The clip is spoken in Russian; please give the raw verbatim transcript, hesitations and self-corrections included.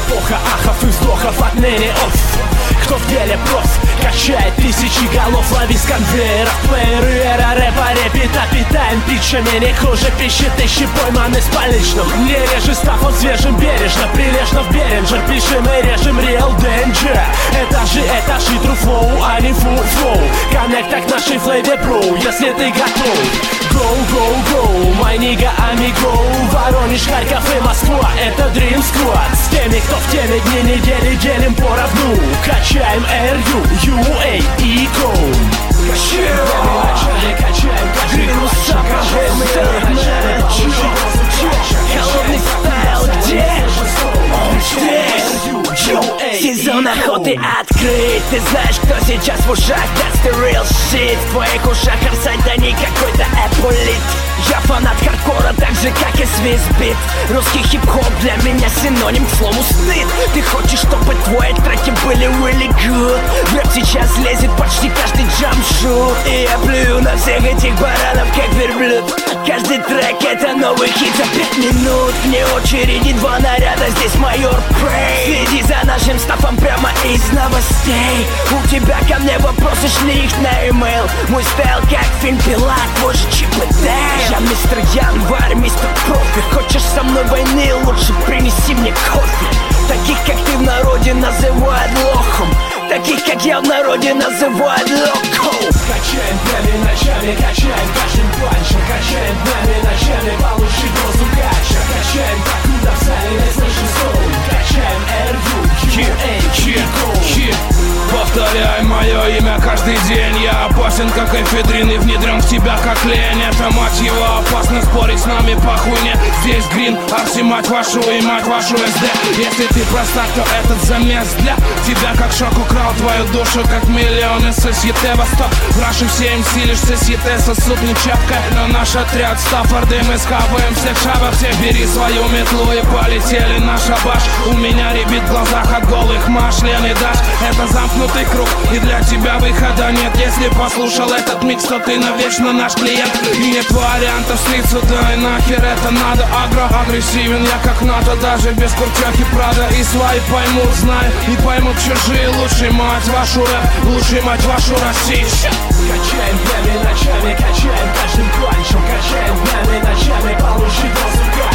эпоха ахов и вздохов отныне офф. Кто в деле проф, качает тысячи голов, лови с конвейера. Плееры, эра рэпа, репита, питаем питчами. Не хуже пищит ищи пойманный с поличным. Не режи став, он свежим бережно, прилежно в Беренджер. Пишем и режем real danger. Этажи, этажи, true flow, а не full flow. Коннекта к нашей флейве, бро, если ты готов. Go, go, go, my nigga, amigo. Воронеж, Харьков и Москва, это Dream Squad. С теми, кто в теме дни недели делим поровну. Качаем эр ю, ю эй и Go. Качаем, качаем, качаем, качаем. Холодный стайл, где? Он здесь. Сезон охоты открыт. Ты знаешь, кто сейчас в ушах? That's the real shit. В твоих ушах Арсай, да не какой-то эполит. Я фанат хардкора, так же как и свистбит. Русский хип-хоп для меня синоним к слову стыд. Ты хочешь, чтобы твои треки были really good. Рэп сейчас лезет почти каждый джампшут. И я плюю на всех этих баранов, как верблюд. Каждый трек это новый хит за пять минут. Вне очереди два наряда, здесь майор Прей. Следи за нашим стафом прямо из новостей. У тебя ко мне вопросы, шли их на имейл. Мой стайл как фильм «Пила», твой же Чип и Дейл. Я мистер Январь, мистер Профи. Хочешь со мной войны, лучше принеси мне кофе. Таких как ты в народе называют лохом. Таких как я в народе называют локо. Качаем днями, ночами, качаем каждым панчем. Качаем днями, ночами, получи дозу кача. Качаем покуда в зале не слышен сон. Качаем эр ю, ю эй и Go. Повторяй мое имя каждый день. Я опасен, как эфедрин, и внедрен в тебя, как лень. Это, мать его, опасно спорить с нами по хуйне. Здесь Грин, Арси, мать вашу и мать вашу эс дэ. Если ты простак, то этот замес для тебя, как шок украл твою душу, как миллионы сосьете восток. В Раши все эм си лишь сосьете сосуд не чапкой. Но наш отряд Стаффорды, мы скапаем всех шабок. Всех бери свою метлу и полетели на шабаш. У меня рябит в глазах от голых маш, Лен и Даш. Это замкнутый круг, и для тебя выхода нет. Если послушал этот микс, то ты навечно наш клиент. И нет вариантов слиться, да и нахер это надо. Агро, агрессивен я как НАТО, даже без куртехи Прада. И свои поймут, знаю, и поймут чужие. Лучший мать вашу рэп, лучший мать вашу Россию. Качаем днями, ночами, качаем каждым панчем. Качаем днями, ночами, получи дозу.